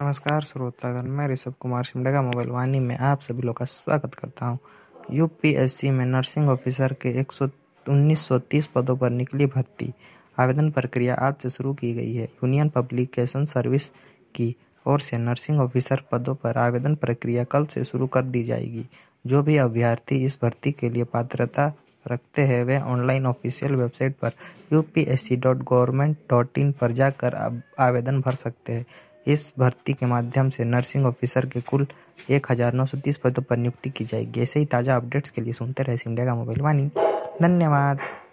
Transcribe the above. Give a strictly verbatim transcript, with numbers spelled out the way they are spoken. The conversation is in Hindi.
नमस्कार श्रोतागण, मैं ऋषभ कुमार सिमडेगा मोबाइल वाणी में आप सभी लोग का स्वागत करता हूं। यूपीएससी में नर्सिंग ऑफिसर के एक सौ उन्नीस सौ तीस पदों पर निकली भर्ती। आवेदन प्रक्रिया आज से शुरू की गई है। यूनियन पब्लिकेशन सर्विस की ओर से नर्सिंग ऑफिसर पदों पर आवेदन प्रक्रिया कल से शुरू कर दी जाएगी। जो भी अभ्यर्थी इस भर्ती के लिए पात्रता रखते हैं वे ऑनलाइन ऑफिशियल वेबसाइट पर U P S C dot government dot in पर जाकर आवेदन भर सकते हैं। इस भर्ती के माध्यम से नर्सिंग ऑफिसर के कुल एक हज़ार नौ सौ तीस पदों पर नियुक्ति की जाएगी। ऐसे ही ताज़ा अपडेट्स के लिए सुनते रहे सिमडेगा मोबाइल वाणी। धन्यवाद।